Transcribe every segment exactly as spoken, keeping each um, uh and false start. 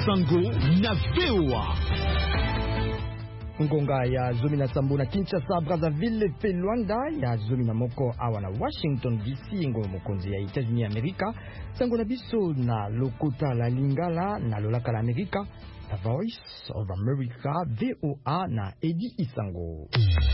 Sango na V O A. Ngonga ya zomi na sambo na Kinshasa, Brazzaville pe Luanda ya zomi na moko awa na Washington D C ngo mokonzi ya États-Unis Amerika. Sango na biso na lokota la Lingala na lolaka la Amerika. The Voice of America, V O A na Edi Isango.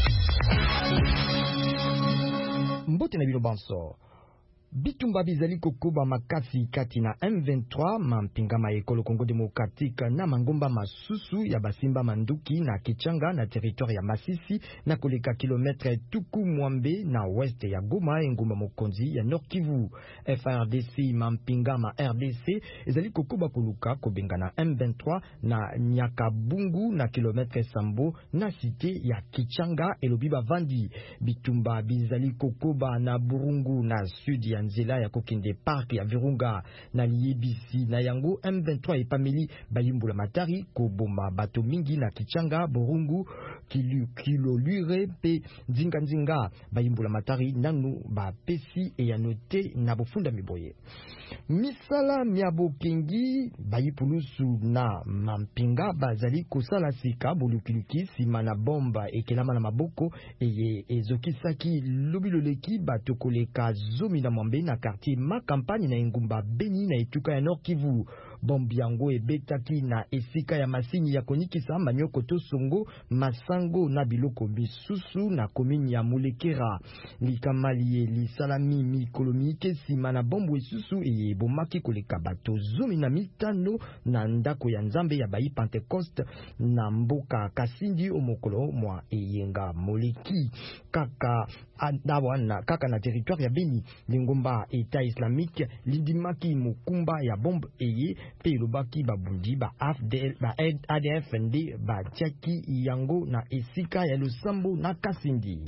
Mbote na bino banso. Bitumba bizali kokoba makasi kati na M vingt-trois mampingama ekolo Congo Démocratique na mangomba masusu ya basimba manduki na Kichanga na territoire ya Masisi na koleka kilometre tuku mwambe na west ya Goma engumba mokonzi ya Nord Kivu. F R D C mampingama R D C ezali kokoba koluka kobenga na M vingt-trois na Nyakabungu na kilometre sambo na cité ya Kichanga elobi bavandi. Bitumba bizali kokoba na Burungu na sud ya nzela ya kokende park ya Virunga na Liebisi na yango M vingt-trois epameli bayimbula matari koboma bato mingi na Kichanga, Burungu, Kilu, Kilolure pe Nzinga Nzinga bayimbula matari nanu ba pesi e ya note na bofunda miboye. Misala miabo kengi bayipulusu na mampinga bazali kosala sika bolukiluki sima na bomba ekelama na maboko eye ezokisaki lobiloleki bato koleka zomi na mwambe na quartier ma campagne na engumba Beni na etuka ya Nord Kivu. Bombi yango ebetaki na esika ya masini ya konikisa manyoko to songo masango na biloko bisusu na komini ya Mulekera. Likamali lisalami mikolomike sima na bombo esusu eye bomaki koleka bato zomi na mitano na ndako ya nzambe ya bayi Pentecoste na mboka Kasindi omokolo mwa eyenga moleki kaka adawana kaka na territoire ya Beni. Lingomba État islamique lidimaki mukumba ya bombe eye pe lobaki babundi ba A D F N D ba tiaki yango na esika ya Lusambo na Kasindi.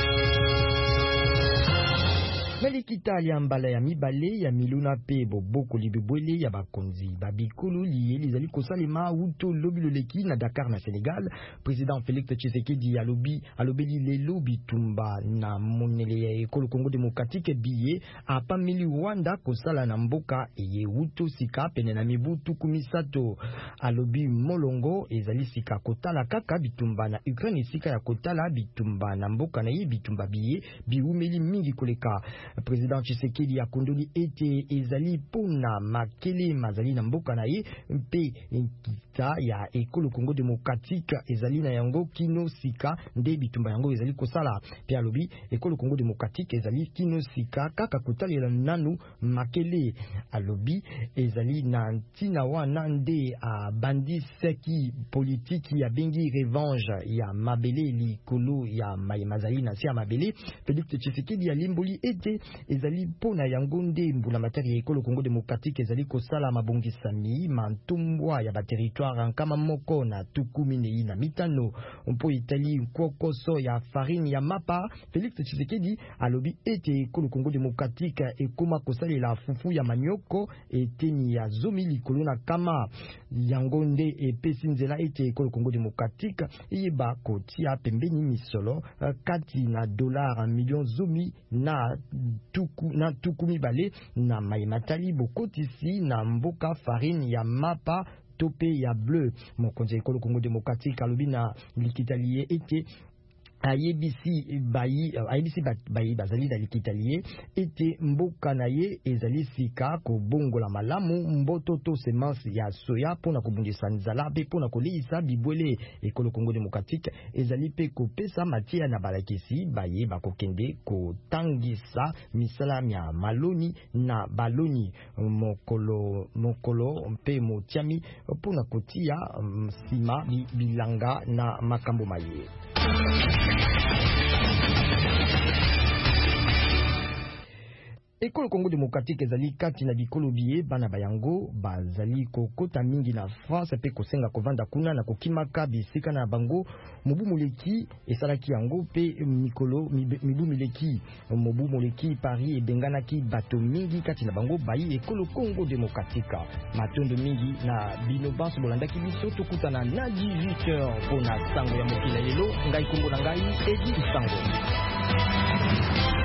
Melikita ya mbala ya mibale ya miluna pe boboko libibwele ya bakonzi babikulu liye lizali kosalema uto lobi loleki na Dakar na Sénégal. Président Félix Tshisekedi alobi alobeli lelo bitumba na monele ya ekolo Congo Démocratique biye apameli Rwanda kosala na mboka eye uto sika pene na mibutu kumisato. Alobi molongo ezali sika kotala kaka bitumba na Ukraine sika ya kotala bitumba na mboka na ye bitumba biye biumeli mingi koleka. Président Tshisekedi akondoli ete ezali pona makele mazali na mboka na ye mpe kita ya ekolo Congo Démocratique ezali na yango kino sika nde bitumba yango ezali kosala. Pe alobi ekolo Congo Démocratique ezali kino sika kaka kotalela nanu makele. Alobi ezali na ntina wana nde a bandi seki politiki ya bengi revanche ya mabele likolo ya mazali na si ya mabele. Félix Tshisekedi alimboli ete ezali pona yango nde mbula matari ya ekolo Congo Démocratique ezali kosala mabongisami mantumbwa ya baterritoire nkama moko na tukumi nei na mitano mpo itali kokoso ya farine ya mapa. Félix Tshisekedi alobi ete ekolo Congo Démocratique ekoma kosalela fufu ya manioko eteni ya zomi likolo na kama yango nde epesi nzela ete ekolo Congo Démocratique eyeba kotia pembeni misolo kati na dolar million zomi na tuku na tuku mibale na maimatali bokotisi na mboka farine ya mapa tope ya bleu. Mokonzi ekolo Congo Démocratique alobi na likitalie ete ayebisi bayi ayebisi bayi bazali da likitalie ete mboka na ye ezali sika ko bongola malamu mboto to semence ya soya pona kobundisa nzala pe pona koleisa bibwele. Ekolo Congo Démocratique ezali pe kopesa matia na balakisi baye bakokende kotangisa misala ya maloni na baloni mokolo mokolo mpe motiami pona kotia sima bilanga na makambo maye. Ekolo Congo Démocratique ezali kati na bikolo biye bana bayango bazali kokota mingi na France pe kosenga kovanda kuna na kokimaka bisika na bango mobu moleki esalaki yango pe mikolo mibu moleki mobu moleki Paris ebenganaki bato mingi kati na bango bayi ekolo Congo Démocratique. Matondo mingi na bino banso bolandaki biso tokutana na dix-huit heures pona sango ya mokila lelo ngai kombo na ngai Edi Isango.